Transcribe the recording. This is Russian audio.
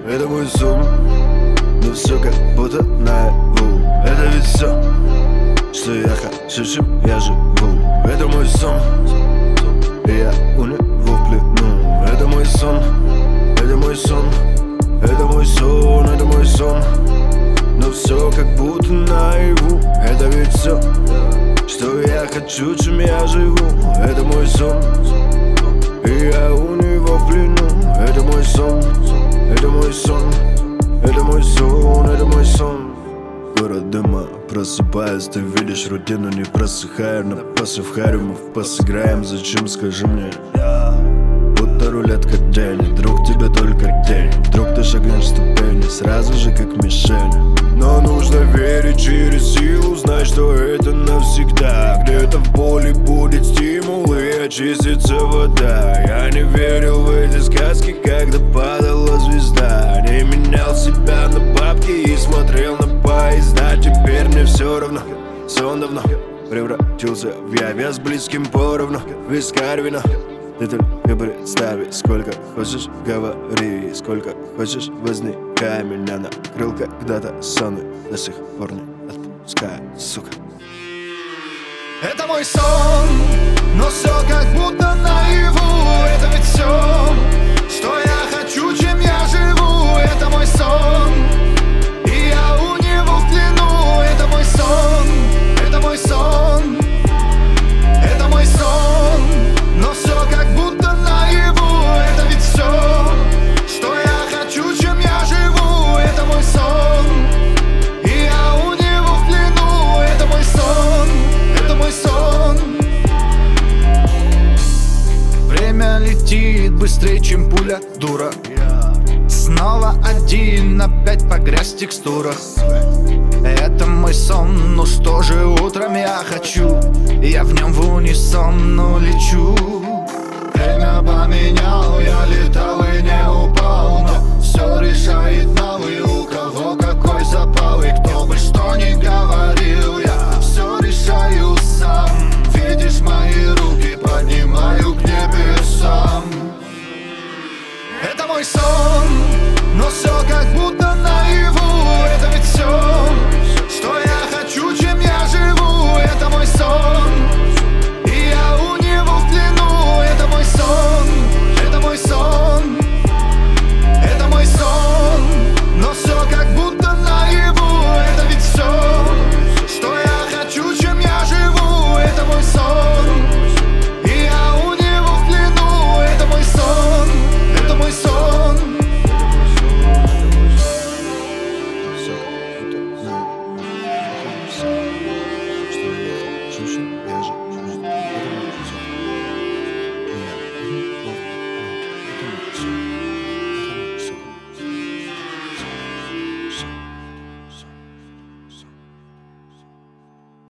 это мой сон, но все как будто наяву. Это ведь все, что я хочу, чем я живу. Это мой сон, и я у него в плену. Это мой сон, это мой сон, это мой сон, это мой сон, но все как будто наяву. Это ведь все, что я хочу, чем я живу. Это мой сон, и я у него в плену. Это мой сон, это мой сон, это мой сон, это мой сон. Город дыма, просыпаюсь, ты видишь рутину, не просыхаю. На посев харимов посыграем, зачем, скажи мне. Будто рулетка день, друг тебе только день. Вдруг ты шагнешь ступени, сразу же как мишень. Но нужно верить через силу, знать, что это навсегда. Где-то в боли будет стимул и очистится вода. Я не верил в эти сказки, когда падала звезда. Не менял себя на бабки и смотрел на поезда. Теперь мне все равно, сон давно превратился в я с близким поровну. Вискарь вина, ты только представь, сколько хочешь говори, сколько хочешь возникай. Меня накрыл когда-то сон и до сих пор не отпускай, сука. Это мой сон, но все как будто наяву. Это ведь все, что я хочу, чем я живу. Это мой сон, и я у него в плену. Это мой сон, это мой сон, это мой сон, но все как будто наяву. Это ведь все, что я хочу, чем я живу. Это мой сон, и я у него в плену. Это мой сон, это мой сон. Время летит быстрее, чем пуля, дура. Снова один, опять погрязь в текстурах. Это мой сон, ну что же утром я хочу. Я в нем в унисон, ну лечу. Время поменял, я летал и не упал. Но все решает навы, у кого какой запал. И кто бы что ни говорил, я все решаю сам. Видишь мои руки, поднимаю к небесам. Это мой сон, но все